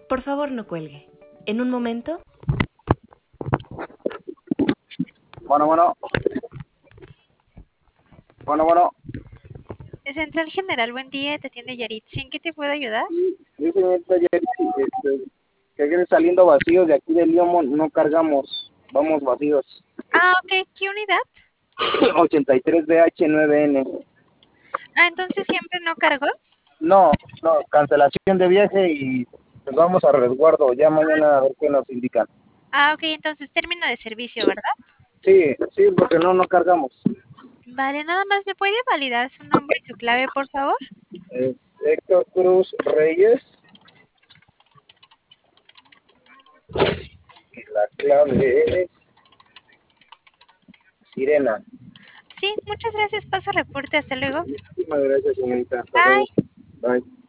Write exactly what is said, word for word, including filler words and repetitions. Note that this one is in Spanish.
Por favor, no cuelgue. En un momento. Bueno, bueno. Bueno, bueno. Central General, buen día, te atiende Yaritzi. ¿En qué te puedo ayudar? Sí, señorita Yaritzi, este, que vienen saliendo vacíos de aquí del León, no cargamos, vamos vacíos. Ah, ok, ¿qué unidad? ochenta y tres B H nueve N. Ah, entonces siempre no cargó. No, no, cancelación de viaje y pues vamos a resguardo, ya mañana a ver qué nos indican. Ah, ok, entonces término de servicio, ¿verdad? Sí, sí, porque no, no cargamos. Vale, nada más, ¿me puede validar su nombre y su clave, por favor? Es Héctor Cruz Reyes. Y la clave es Sirena. Sí, muchas gracias, paso reporte, hasta luego. Muchísimas gracias, señorita. Hasta Bye. luego. Bye.